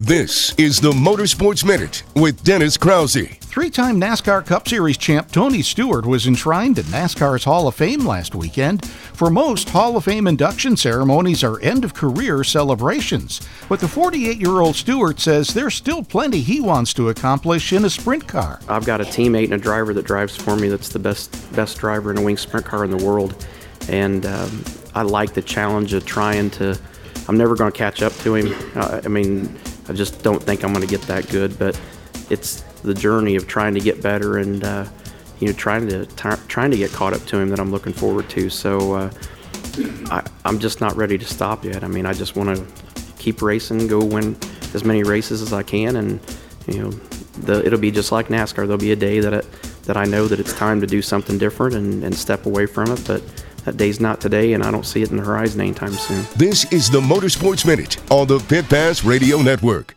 This is the Motorsports Minute with Dennis Krause. Three-time NASCAR Cup Series champ Tony Stewart was enshrined in NASCAR's Hall of Fame last weekend. For most, Hall of Fame induction ceremonies are end-of-career celebrations. But the 48-year-old Stewart says there's still plenty he wants to accomplish in a sprint car. I've got a teammate and a driver that drives for me that's the best driver in a wing sprint car in the world. And I like the challenge of trying to... I'm never going to catch up to him. I just don't think I'm going to get that good, but it's the journey of trying to get better and trying to get caught up to him that I'm looking forward to. So I'm just not ready to stop yet. I just want to keep racing, go win as many races as I can, and it'll be just like NASCAR. There'll be a day that I know that it's time to do something different and step away from it, but that day's not today, and I don't see it in the horizon anytime soon. This is the Motorsports Minute on the Pit Pass Radio Network.